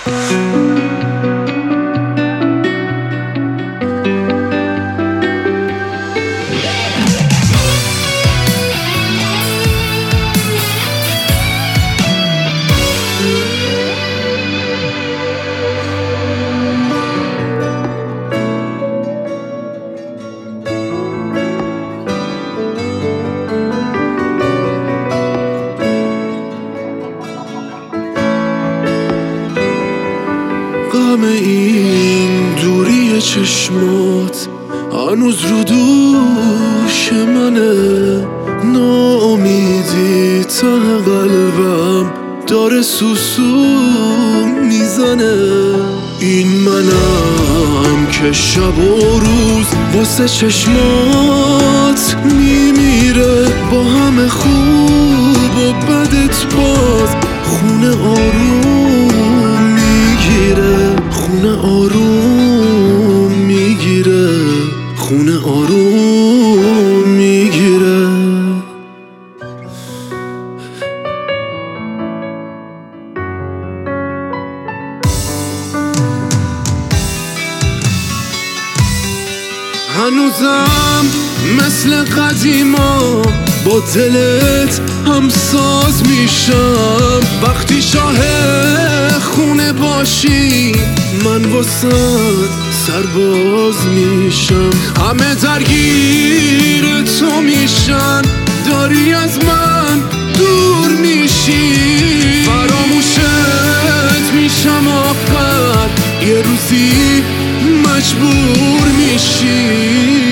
غم این دوری چشمات هنوز رو دوش منه، ناامیدی ته قلبم داره سوسو میزنه. این منم که شب و روز واسه چشمات میمیره، با همه خوب و بدت باز خونه آروم میگیره، خونه آروم میگیره، خونه آروم میگیره. هنوزم مثل قدیما با دلت همساز میشم، وقتی شاه خونه باشی من واسد سرباز میشم. همه درگیر تو میشن، داری از من دور میشی، فراموشت میشم آخر یه روزی مجبور میشی.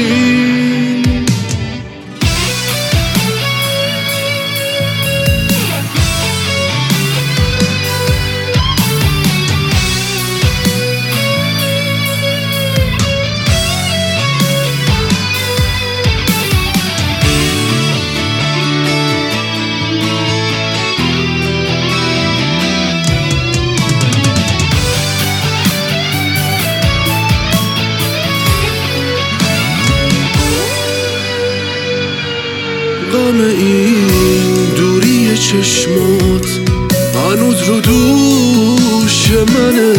غم این دوری چشمات هنوز رو دوش منه،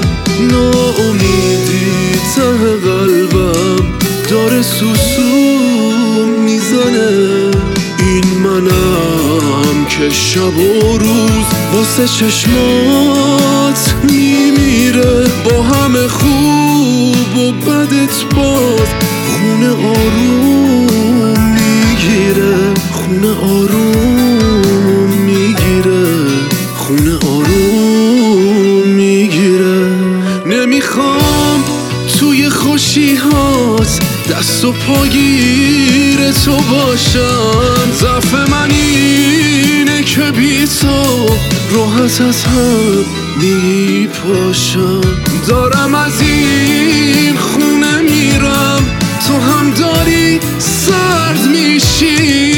ناامیدی ته قلبم داره سوسو میزنه. این منم که شب و روز واسه چشمات میمیره، با همه خوب و بدت باز خونه آروم میگیره، خونه آروم میگیره، خونه آروم میگیره. نمیخوام توی خوشیهات دست و پاگیر تو باشم، ضعف من اینه که بی تو راحت از هم میپاشم. دارم از این خونه میرم، تو هم داری سرد میشی،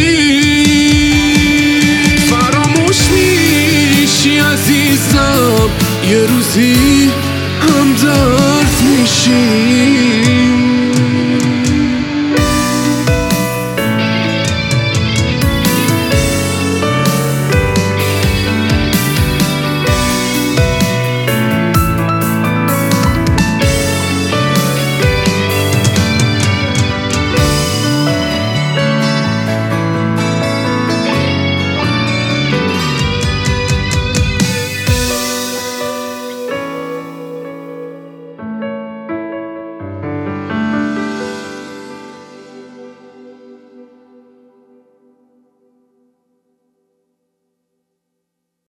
فراموش میشی عزیزم، یه روزی هم درد میشی.